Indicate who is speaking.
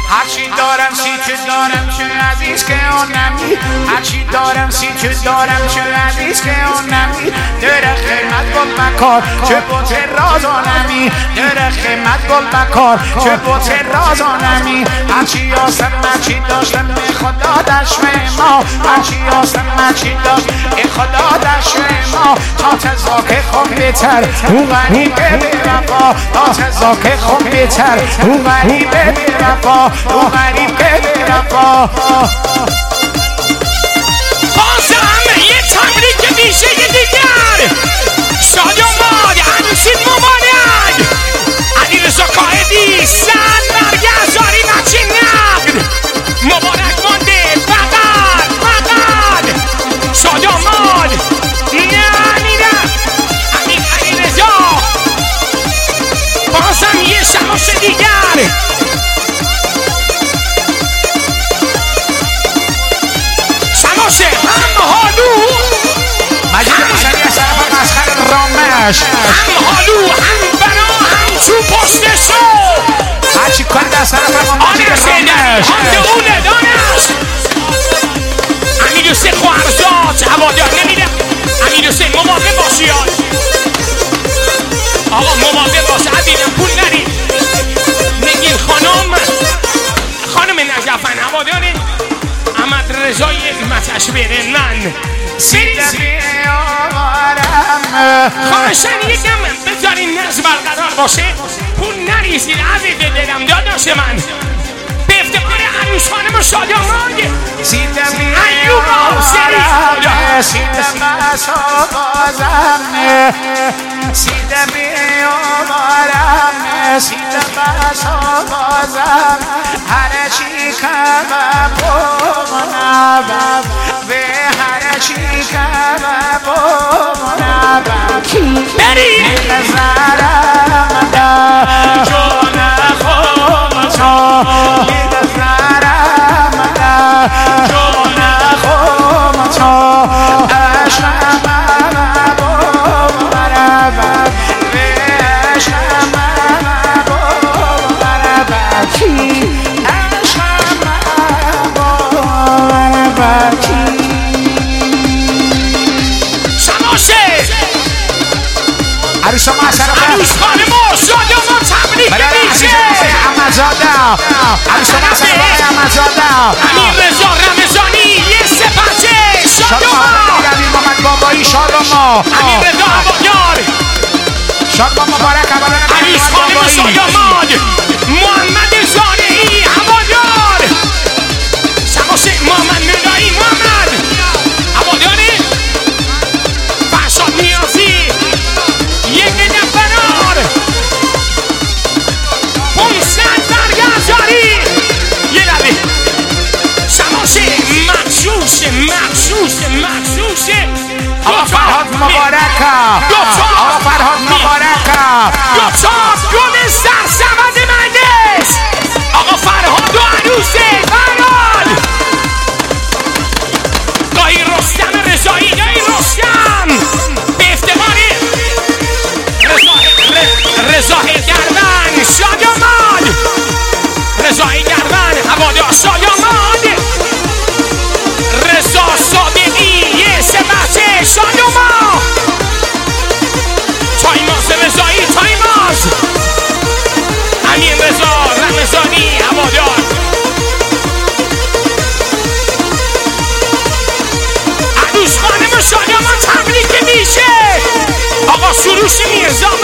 Speaker 1: هرچی دارم چه دارم چه عزیز که اونمی هرچی دارم چه دارم چه عزیز که اونمی درخمت گل بکار چه بوت رازانمی درخمت گل بکار چه بوت رازانمی هرچی آسم هرچی داشتم به خدا دشم ما هرچی آسم هرچی داشت ای خدا دشم ما تا تزاک خون بیتر اون غریبه بیرفا تا تزاک خون بیتر اون غریبه بیرفا اون غریبه بیرفا
Speaker 2: بازم یه تبریک ویژه دیگر شادی‌آباد عروسی مبارک علیرضا قائدی صد برگه زاری بچه نقد مبارک مانده فقط شادی‌آباد علیرضا بازم یه شماش دیگر شماش هم حالو
Speaker 1: مجید موسوی از طرف مسخر رامش
Speaker 2: هم حالو هم برا هم تو پشت شو
Speaker 1: هرچی کار دست طرف مجید رامش
Speaker 2: اونه دانش امیر حسین خوارزاد هوادار نمیده امیر حسین مواظب باشی آقا مواظب باش عزیزم پول نرید نگین خانم نجفن هواداری احمد رضای متش بره من خواهشن یکم بذارین نظم برقرار باشه پول نریزید عزیز دلم داداش من به افتخار عروس خانم شادی‌آباد ایوب آسری
Speaker 1: سیدم بازم سیدم بیامارم سیدم بازم هرچی کم بمونم به هرچی کم بمونم
Speaker 2: بری
Speaker 1: نظرم دا جون خودتا نظرم دا جون خودتا عشقم بمونم به عشقم بمونم عروس ما
Speaker 2: عروس خانم شادی‌آباد تبریک ویژه
Speaker 1: احمدزاده عروس ما سربای احمدزاده
Speaker 2: امیر رضا رمضانی یه سپچه شادی‌آباد
Speaker 1: امیر محمد بابایی شادما
Speaker 2: امیر رضا هوادار
Speaker 1: شادما مبارک
Speaker 2: عروس خانم شادی‌آباد محمد زارعی هوادار شماش محمد ندایی محمد هواداری فرشاد نیازی یک نفرار 500 برگزاری یه لبه شماش مخصوص
Speaker 1: آقا فرهاد مبارک آقا فرهاد مبارک
Speaker 2: دوتا گل سرسبد مهندس آقا فرهاد و عروسه فرهاد گاهی رستم رضایی گاهی رستم به افتخار رضای گردن شادی‌آباد رضای گردن هوادار شادی‌آباد رضا صادقی یه سه بچه شادی‌آباد تایماز رضایی تایماز امیر رضا رمضانی هوادار عروس خانم شادی‌آباد تبریک ویژه آقا سروش میرزا